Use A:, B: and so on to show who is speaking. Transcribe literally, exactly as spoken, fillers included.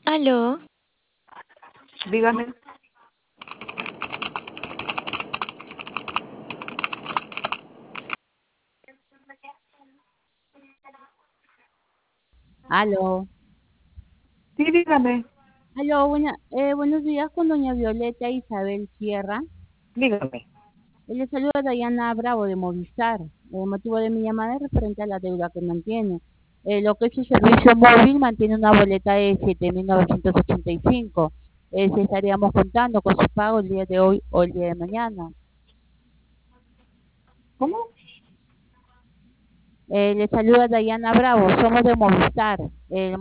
A: Aló,
B: Dígame.
C: Aló,
B: Sí, dígame.
C: aló, buena- eh, buenos días con doña Violeta Isabel Sierra.
B: Dígame.
C: Eh, Le saluda Dayana Bravo de Movistar. El motivo de mi llamada es referente a la deuda que mantiene. Eh, lo que es su servicio móvil mantiene una boleta de siete mil novecientos ochenta y cinco. Eh, si estaríamos contando con su pago el día de hoy o el día de mañana.
B: ¿Cómo?
C: Eh, le saluda Dayana Bravo, somos de Movistar. Eh,